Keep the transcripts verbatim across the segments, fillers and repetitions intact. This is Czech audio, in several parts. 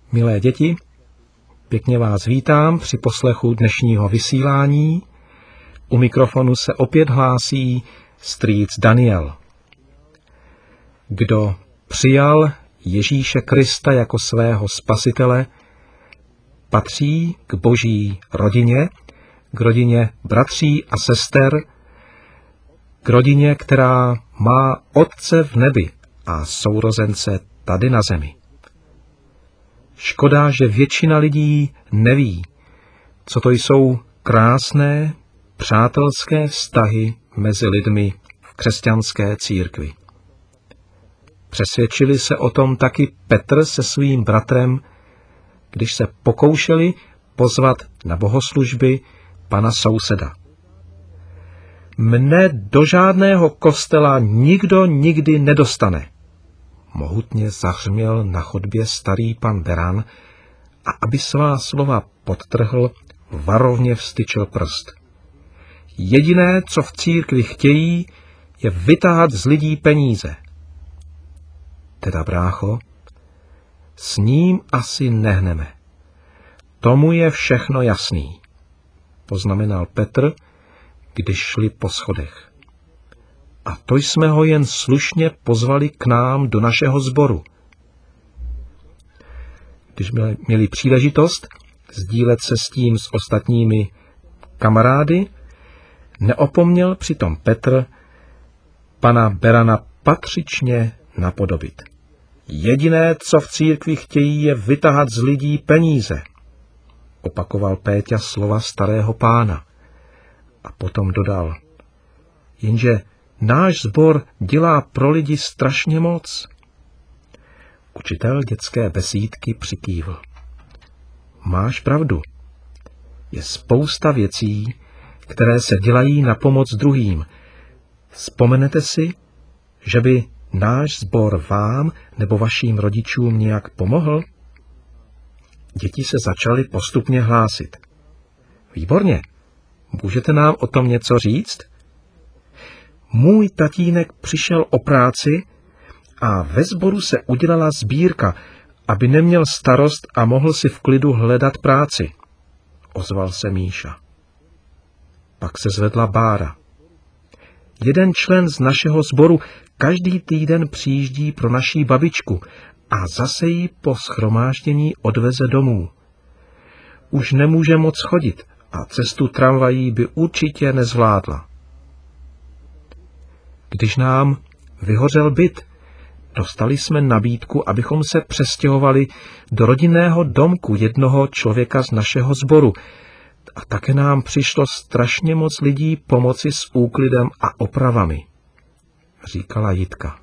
Milé děti, pěkně vás vítám při poslechu dnešního vysílání. U mikrofonu se opět hlásí strýc Daniel. Kdo přijal Ježíše Krista jako svého spasitele, patří k boží rodině, k rodině bratří a sester, k rodině, která má Otce v nebi a sourozence tady na zemi. Škoda, že většina lidí neví, co to jsou krásné, přátelské vztahy mezi lidmi v křesťanské církvi. Přesvědčili se o tom taky Petr se svým bratrem, když se pokoušeli pozvat na bohoslužby pana souseda. Mne do žádného kostela nikdo nikdy nedostane, mohutně zahřměl na chodbě starý pan Beran a aby svá slova podtrhl, varovně vztyčil prst. Jediné, co v církvi chtějí, je vytahat z lidí peníze. Teda, brácho, s ním asi nehneme. Tomu je všechno jasný, poznamenal Petr, když šli po schodech. A to jsme ho jen slušně pozvali k nám do našeho sboru. Když měli příležitost sdílet se s tím s ostatními kamarády, neopomněl přitom Petr pana Berana patřičně napodobit. Jediné, co v církvi chtějí, je vytahat z lidí peníze, opakoval Péťa slova starého pána. A potom dodal, jenže náš sbor dělá pro lidi strašně moc. Učitel dětské besídky přikývl. Máš pravdu. Je spousta věcí, které se dělají na pomoc druhým. Vzpomenete si, že by náš sbor vám nebo vašim rodičům nějak pomohl? Děti se začaly postupně hlásit. Výborně. Můžete nám o tom něco říct? Můj tatínek přišel o práci a ve sboru se udělala sbírka, aby neměl starost a mohl si v klidu hledat práci, ozval se Míša. Pak se zvedla Bára. Jeden člen z našeho sboru každý týden přijíždí pro naší babičku a zase ji po shromáždění odveze domů. Už nemůže moc chodit a cestu tramvají by určitě nezvládla. Když nám vyhořel byt, dostali jsme nabídku, abychom se přestěhovali do rodinného domku jednoho člověka z našeho sboru. A také nám přišlo strašně moc lidí pomoci s úklidem a opravami, říkala Jitka.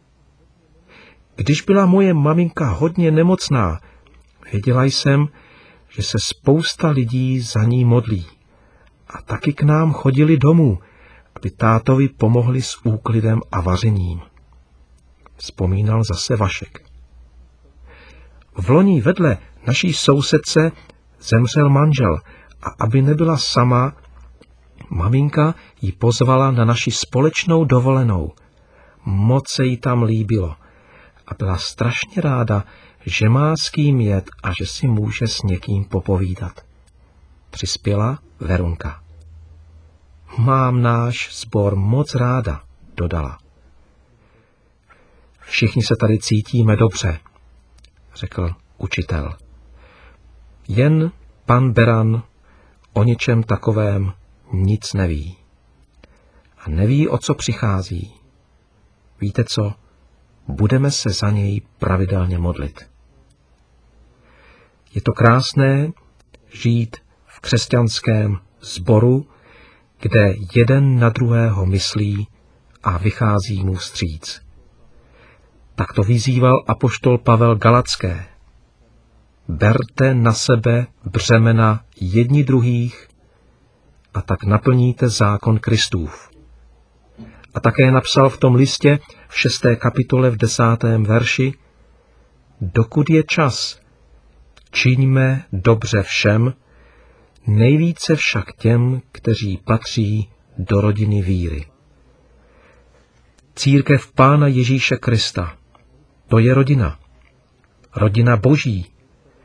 Když byla moje maminka hodně nemocná, věděla jsem, že se spousta lidí za ní modlí. A taky k nám chodili domů, aby tátovi pomohli s úklidem a vařením. Vzpomínal zase Vašek. V loni vedle naší sousedce zemřel manžel a aby nebyla sama, maminka ji pozvala na naši společnou dovolenou. Moc se jí tam líbilo a byla strašně ráda, že má s kým jet a že si může s někým popovídat. Přispěla Verunka. Mám náš sbor moc ráda, dodala. Všichni se tady cítíme dobře, řekl učitel. Jen pan Beran o něčem takovém nic neví. A neví, o co přichází. Víte co? Budeme se za něj pravidelně modlit. Je to krásné žít v křesťanském sboru, kde jeden na druhého myslí a vychází mu vstříc. Tak to vyzýval apoštol Pavel Galacké. Berte na sebe břemena jedni druhých a tak naplníte zákon Kristův. A také napsal v tom listě v šesté kapitole v desátém verši, dokud je čas, čiňme dobře všem, nejvíce však těm, kteří patří do rodiny víry. Církev Pána Ježíše Krista, to je rodina. Rodina Boží,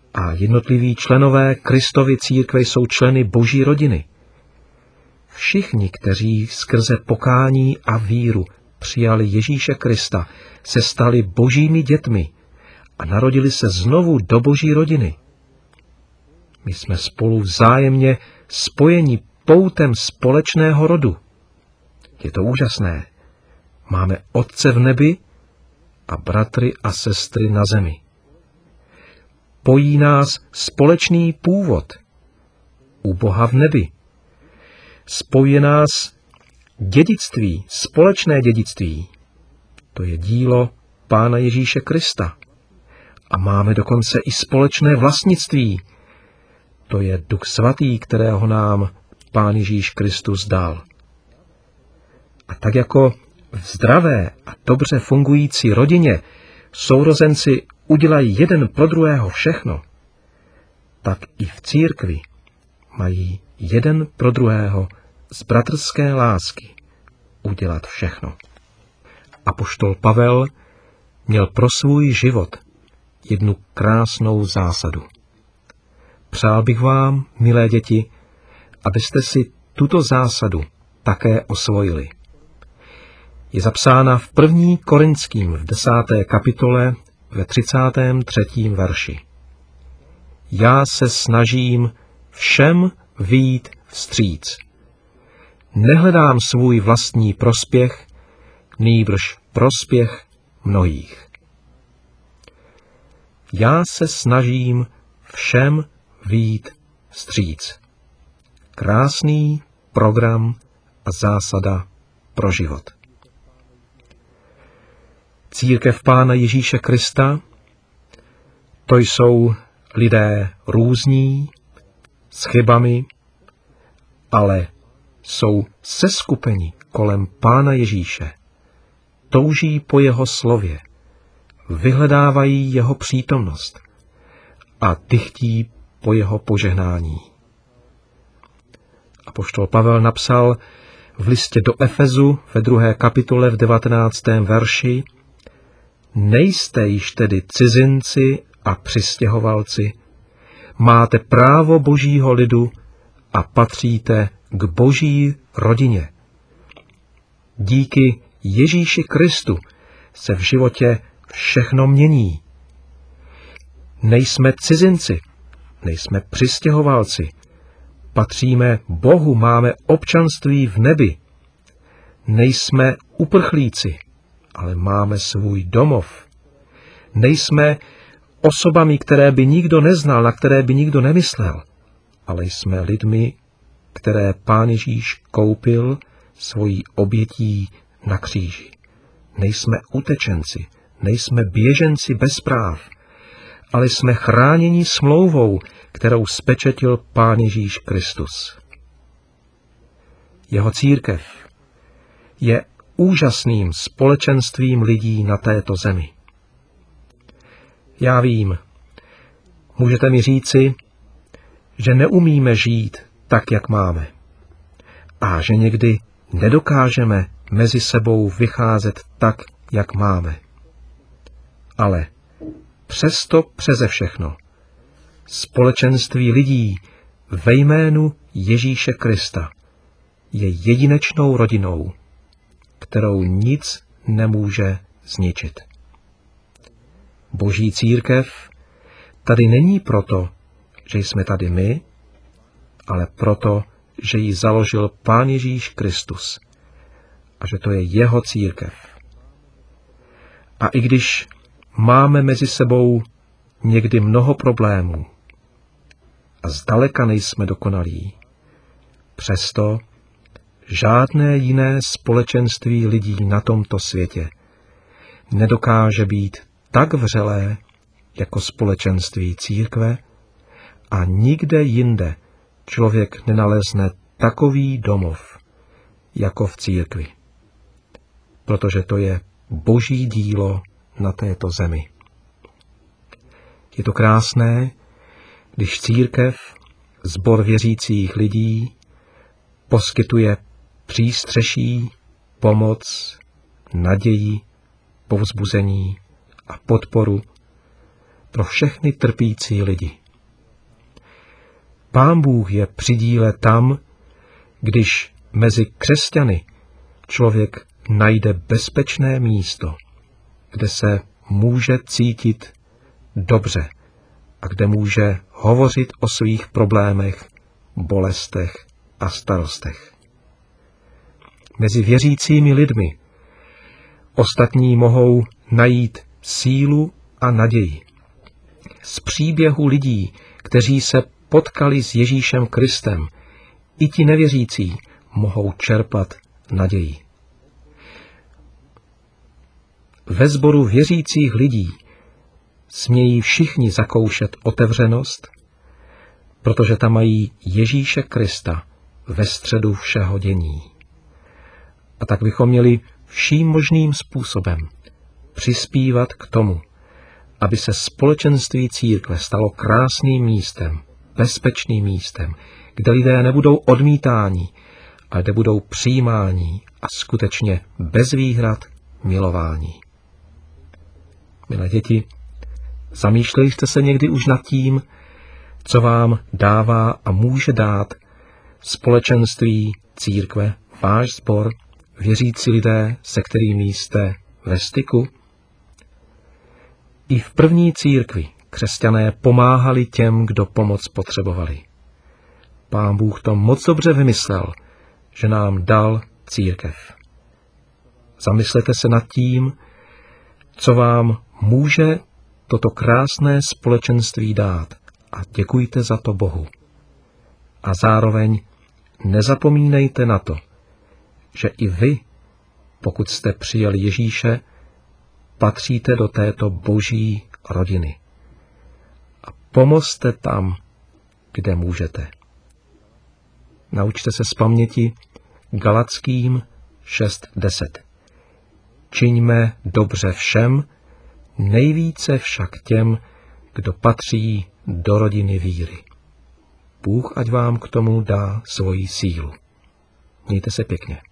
A jednotliví členové Kristovy církve jsou členy Boží rodiny. Všichni, kteří skrze pokání a víru přijali Ježíše Krista, se stali Božími dětmi a narodili se znovu do Boží rodiny. My jsme spolu vzájemně spojeni poutem společného rodu. Je to úžasné. Máme Otce v nebi a bratry a sestry na zemi. Pojí nás společný původ u Boha v nebi. Spojuje nás dědictví, společné dědictví. To je dílo Pána Ježíše Krista. A máme dokonce i společné vlastnictví. To je Duch Svatý, kterého nám Pán Ježíš Kristus dal. A tak jako v zdravé a dobře fungující rodině sourozenci udělají jeden pro druhého všechno, tak i v církvi mají jeden pro druhého z bratrské lásky udělat všechno. Apoštol Pavel měl pro svůj život jednu krásnou zásadu. Přál bych vám, milé děti, abyste si tuto zásadu také osvojili. Je zapsána v první Korinským v desáté kapitole ve třicátém třetím verši. Já se snažím všem vyjít vstříc. Nehledám svůj vlastní prospěch, nýbrž prospěch mnohých. Já se snažím všem vyjít vstříc. Krásný program a zásada pro život. Církev Pána Ježíše Krista, to jsou lidé různí, s chybami, ale jsou seskupeni kolem Pána Ježíše. Touží po jeho slově, vyhledávají jeho přítomnost a dychtí po jeho požehnání. Apoštol Pavel napsal v listě do Efezu ve druhé kapitole v devatenáctém verši: Nejste již tedy cizinci a přistěhovalci, máte právo Božího lidu a patříte k Boží rodině. Díky Ježíši Kristu se v životě všechno mění. Nejsme cizinci, nejsme přistěhovalci, patříme Bohu, máme občanství v nebi. Nejsme uprchlíci, ale máme svůj domov. Nejsme osobami, které by nikdo neznal, na které by nikdo nemyslel, ale jsme lidmi, které Pán Ježíš koupil svojí obětí na kříži. Nejsme utečenci, nejsme běženci bez práv, ale jsme chráněni smlouvou, kterou spečetil Pán Ježíš Kristus. Jeho církev je úžasným společenstvím lidí na této zemi. Já vím, můžete mi říci, že neumíme žít tak, jak máme, a že někdy nedokážeme mezi sebou vycházet tak, jak máme. Ale přesto přeze všechno společenství lidí ve jménu Ježíše Krista je jedinečnou rodinou, kterou nic nemůže zničit. Boží církev tady není proto, že jsme tady my, ale proto, že ji založil Pán Ježíš Kristus a že to je jeho církev. A i když máme mezi sebou někdy mnoho problémů a zdaleka nejsme dokonalí, přesto žádné jiné společenství lidí na tomto světě nedokáže být tak vřelé jako společenství církve a nikde jinde člověk nenalezne takový domov jako v církvi. Protože to je Boží dílo na této zemi. Je to krásné, když církev, sbor věřících lidí, poskytuje přístřeší, pomoc, naději, povzbuzení a podporu pro všechny trpící lidi. Pán Bůh je při díle tam, když mezi křesťany člověk najde bezpečné místo, kde se může cítit dobře a kde může hovořit o svých problémech, bolestech a starostech. Mezi věřícími lidmi ostatní mohou najít sílu a naději. Z příběhu lidí, kteří se potkali s Ježíšem Kristem, i ti nevěřící mohou čerpat naději. Ve sboru věřících lidí smějí všichni zakoušet otevřenost, protože tam mají Ježíše Krista ve středu všeho dění. A tak bychom měli vším možným způsobem přispívat k tomu, aby se společenství církve stalo krásným místem, bezpečným místem, kde lidé nebudou odmítáni, ale kde budou přijímáni a skutečně bez výhrad milováni. Milé děti, zamýšleli jste se někdy už nad tím, co vám dává a může dát společenství církve, váš sbor, věřící lidé, se kterými jste ve styku? I v první církvi křesťané pomáhali těm, kdo pomoc potřebovali. Pán Bůh to moc dobře vymyslel, že nám dal církev. Zamyslete se nad tím, co vám může toto krásné společenství dát a děkujte za to Bohu. A zároveň nezapomínejte na to, že i vy, pokud jste přijali Ježíše, patříte do této boží rodiny. A pomozte tam, kde můžete. Naučte se z paměti Galackým šest deset. Čiňme dobře všem, nejvíce však těm, kdo patří do rodiny víry. Bůh ať vám k tomu dá svoji sílu. Mějte se pěkně.